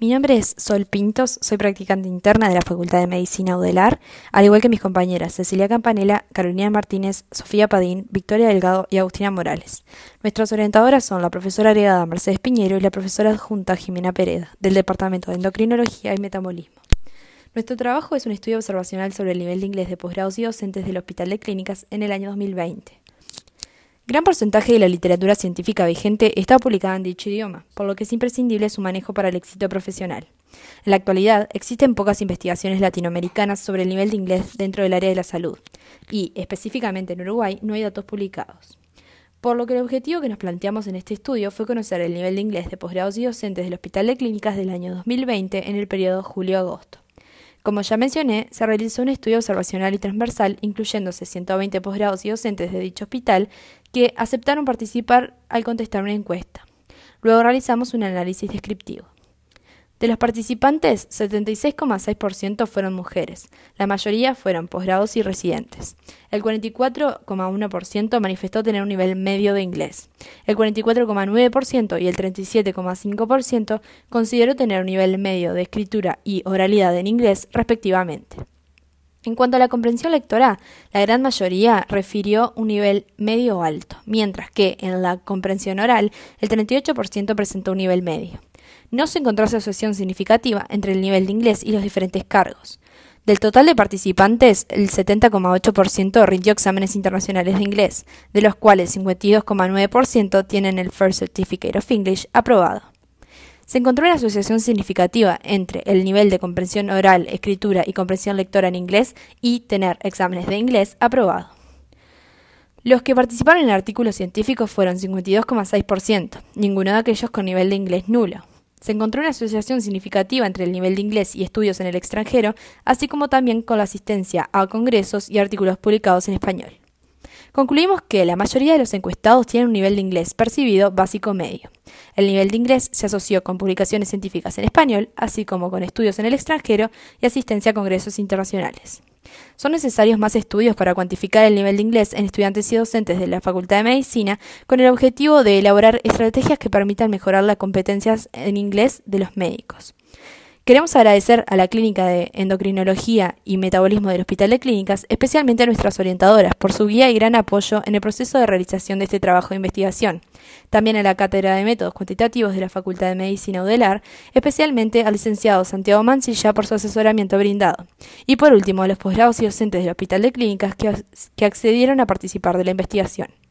Mi nombre es Sol Pintos, soy practicante interna de la Facultad de Medicina UDELAR, al igual que mis compañeras Cecilia Campanella, Carolina Martínez, Sofía Padín, Victoria Delgado y Agustina Morales. Nuestras orientadoras son la profesora agregada Mercedes Piñero y la profesora adjunta Jimena Pereda, del Departamento de Endocrinología y Metabolismo. Nuestro trabajo es un estudio observacional sobre el nivel de inglés de posgrados y docentes del Hospital de Clínicas en el año 2020. Gran porcentaje de la literatura científica vigente está publicada en dicho idioma, por lo que es imprescindible su manejo para el éxito profesional. En la actualidad, existen pocas investigaciones latinoamericanas sobre el nivel de inglés dentro del área de la salud, y, específicamente en Uruguay, no hay datos publicados. Por lo que el objetivo que nos planteamos en este estudio fue conocer el nivel de inglés de posgrados y docentes del Hospital de Clínicas del año 2020 en el periodo julio-agosto. Como ya mencioné, se realizó un estudio observacional y transversal, incluyéndose 120 posgrados y docentes de dicho hospital que aceptaron participar al contestar una encuesta. Luego realizamos un análisis descriptivo. De los participantes, 76,6% fueron mujeres, la mayoría fueron posgrados y residentes. El 44,1% manifestó tener un nivel medio de inglés. El 44,9% y el 37,5% consideró tener un nivel medio de escritura y oralidad en inglés, respectivamente. En cuanto a la comprensión lectora, la gran mayoría refirió un nivel medio o alto, mientras que en la comprensión oral el 38% presentó un nivel medio. No se encontró asociación significativa entre el nivel de inglés y los diferentes cargos. Del total de participantes, el 70,8% rindió exámenes internacionales de inglés, de los cuales 52,9% tienen el First Certificate of English aprobado. Se encontró una asociación significativa entre el nivel de comprensión oral, escritura y comprensión lectora en inglés y tener exámenes de inglés aprobado. Los que participaron en artículos científicos fueron 52,6%, ninguno de aquellos con nivel de inglés nulo. Se encontró una asociación significativa entre el nivel de inglés y estudios en el extranjero, así como también con la asistencia a congresos y artículos publicados en español. Concluimos que la mayoría de los encuestados tienen un nivel de inglés percibido básico medio. El nivel de inglés se asoció con publicaciones científicas en español, así como con estudios en el extranjero y asistencia a congresos internacionales. Son necesarios más estudios para cuantificar el nivel de inglés en estudiantes y docentes de la Facultad de Medicina con el objetivo de elaborar estrategias que permitan mejorar las competencias en inglés de los médicos. Queremos agradecer a la Clínica de Endocrinología y Metabolismo del Hospital de Clínicas, especialmente a nuestras orientadoras, por su guía y gran apoyo en el proceso de realización de este trabajo de investigación. También a la Cátedra de Métodos Cuantitativos de la Facultad de Medicina UDELAR, especialmente al licenciado Santiago Mancilla por su asesoramiento brindado. Y por último, a los posgrados y docentes del Hospital de Clínicas que accedieron a participar de la investigación.